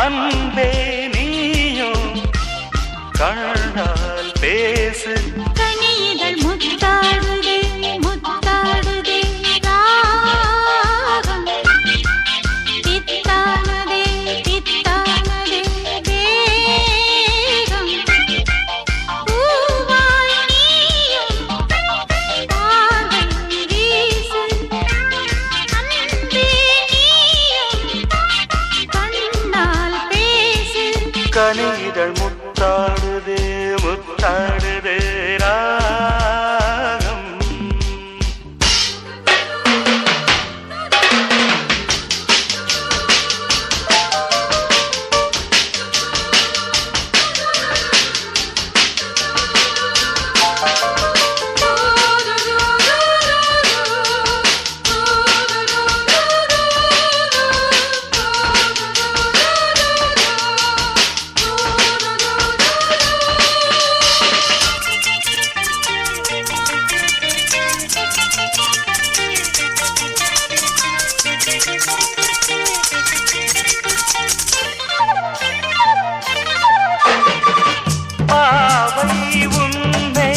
அன்பே நீயும் கண்டால் பேசு கனிதழ் முத்தாடுதே முத்தாடுதே ராகம் பித்தானதே பித்தானதே தேகம் பூவாய் நீயும் பார்வை வீசு அன்பே நீயும் கண்ணால் பேசு கனிதழ் முத்தாடுதே முத்தாடுதே ராகம் பாவை உன்னை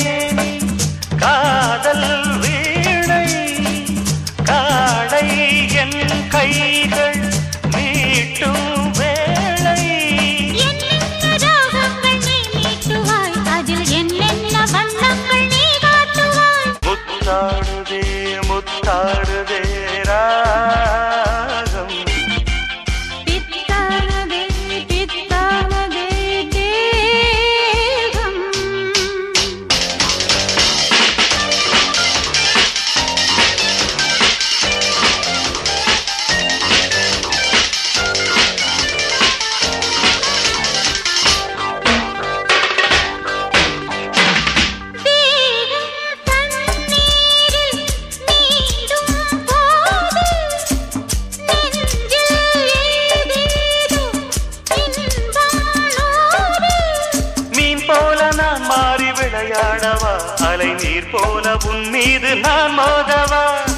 காதல் வீணை காடை என் கைகள் மீட்டும் வேளை என்னென்ன ராகங்கள் நீ மீட்டுவாய் அதில் என்னென்ன வண்ணங்கள் நீ காட்டுவாய் முத்தாடுதே முத்தாடுதே ராகம் பித்தானதே பித்தானதே தேகம் தேகம் தண்ணீரில் நீடும் போது நெஞ்சில் ஏதேதோ இன்பம் மீன் போல நான் மாறி விளையாடவா அலை நீர் போல உன் மீது நான் மோதவா